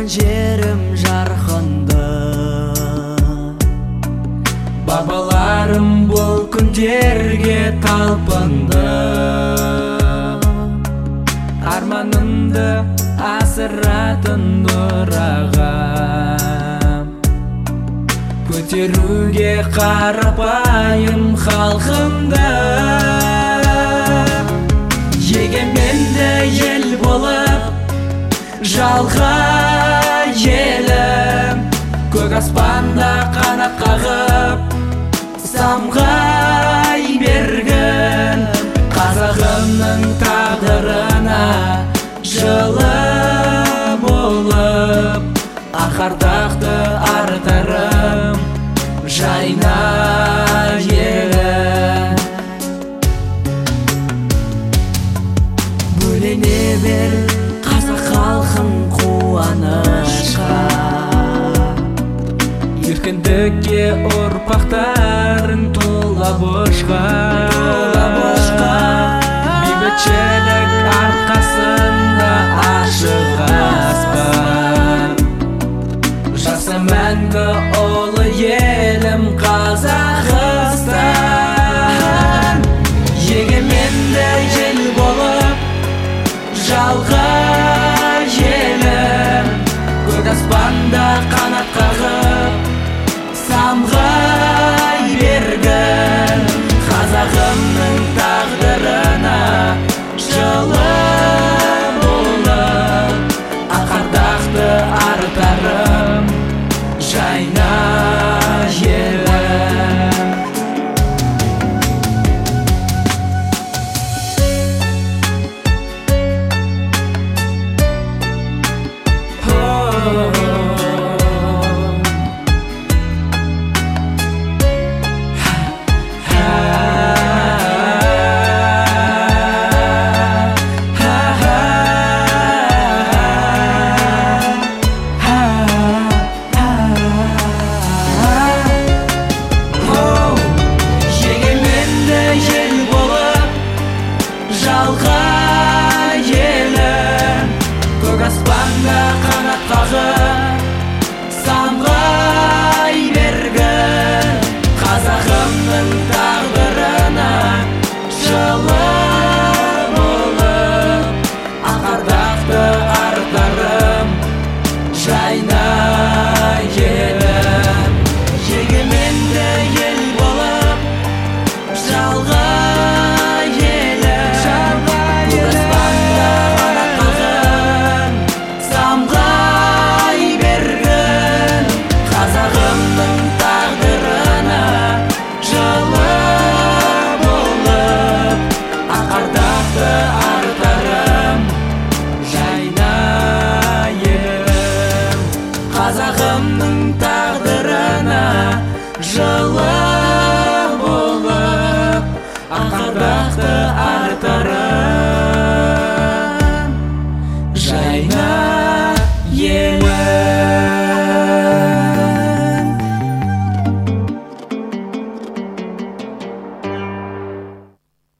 туған жерім жарқынды. Бабаларым бұл күндерге талпынды. Арманымды асыратын нұрағам, көтеруге қарапайым халқымды. Егеменді ел болып жалға елім, көк аспанда қанат қағып самғай берген. Қазағымның тағдырына жылы болып, ақ ардақты артарым жайна елім. Бөлене бер қазақ халқын қуанышқа, еркіндікке ұрпақтарын тула бошқа. Бейбітшілік арқасында ашық аспан, жаса мәңгі ұлы елім Қазақстан. Егеменді ел болып жалға елім, көк аспанда қанат қағып самғай берген. Қазағымның тағдырына жылы болып, ақ ардақты артарым жайна елім. Жалға елім, көк аспанда қанат қағып самғай берген. Қазағымның тағдырына жылы болып, ақ ардақты артарым жайна